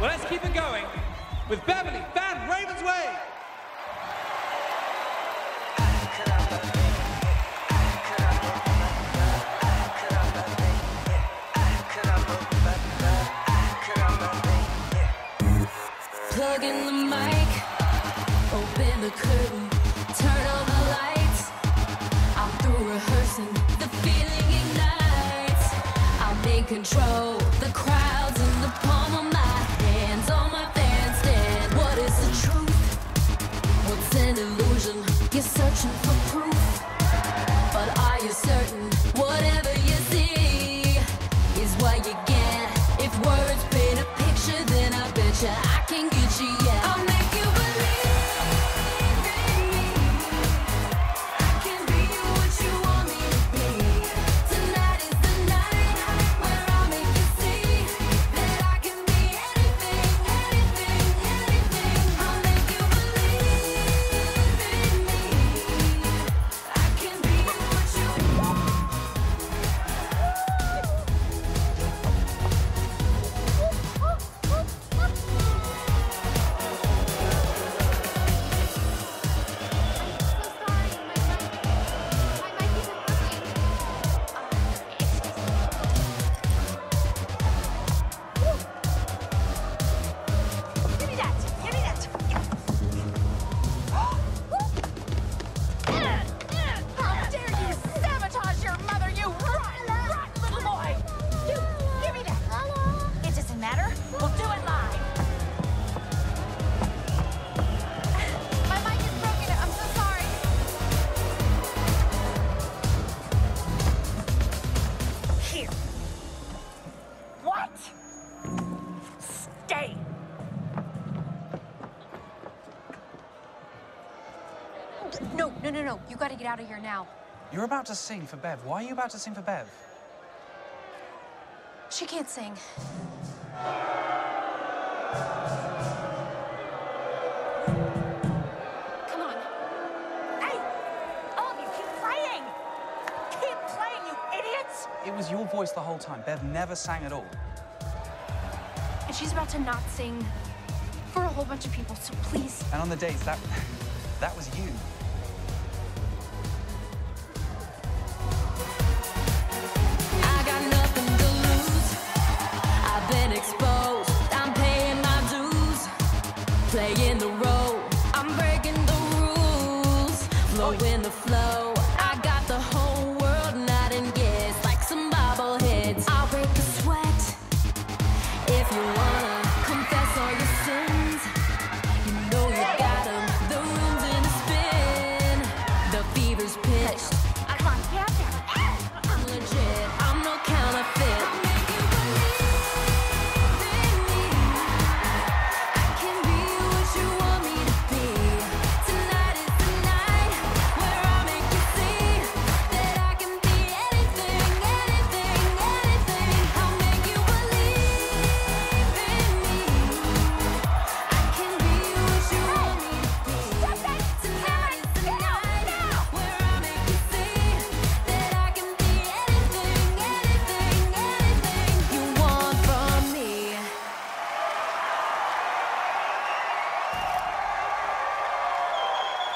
Well, let's keep it going with Beverly Van Ravensway. Plug in the mic, open the curtain, turn on the lights. I'm through rehearsing, the feeling ignites. I'm in control, the crowd's in the palm of my hands. On my bandstand, what is the truth? What's an illusion? You're searching for proof, but are you certain whatever you see is what you get? If words paint a picture, then I bet you I can get you, yeah. I'll make you believe in me. I can be what you want me to be. Tonight is the night where I'll make you see that I can be anything, anything, anything. I'll make you believe in me. I can be what you want. Give me that! Give me that! How dare you sabotage your mother, you rotten little boy! Give me that! It doesn't matter. We'll do it live. My mic is broken. I'm so sorry. Here. What? Stay. No. You gotta get out of here now. You're about to sing for Bev. Why are you about to sing for Bev? She can't sing. Come on. Hey! All of you, keep playing! Keep playing, you idiots! It was your voice the whole time. Bev never sang at all. And she's about to not sing for a whole bunch of people, so please. And on the dates, that was you. I got nothing to lose. I've been exposed.